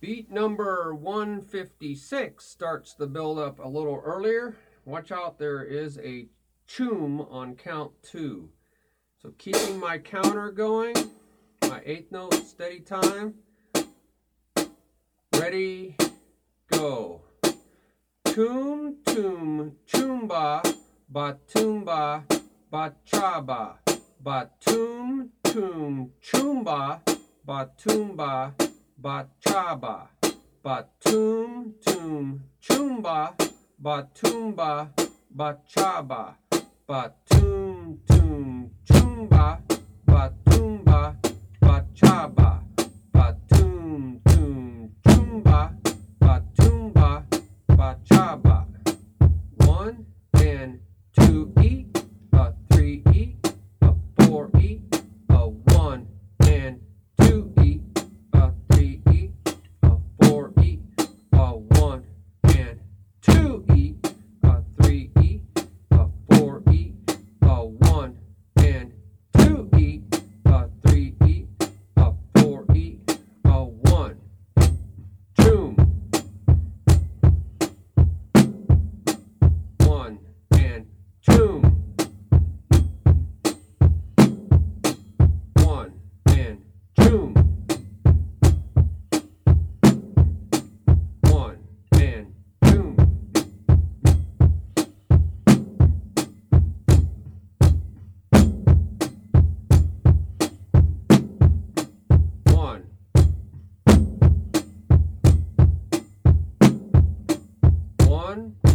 Beat number 156 starts the build up a little earlier. Watch out, there is a choom on count 2. So keeping my counter going, my 8th note steady time. Ready, go. Toom, toom, choomba, ba toomba, ba chaba. Ba toom, toom, choomba, ba toomba, ba chaba. Ba toom, toom, choomba, ba toomba, ba chaba. Ba toom, toom, choomba, ba toomba, ba chaba. Ba toom, toom, choomba, ba toomba, ba chaba. 1 and 2 E, a 3 E, a 4 E, a 1 and 2 E, a 3 E, a 4 E, a 1 and 2 E, a 3 E, a 4 E, a 1 and 2 E, a 3 E, a 4 E, a 1. Choom. 1 and choom. 1 and choom. 1 and choom. 1. 1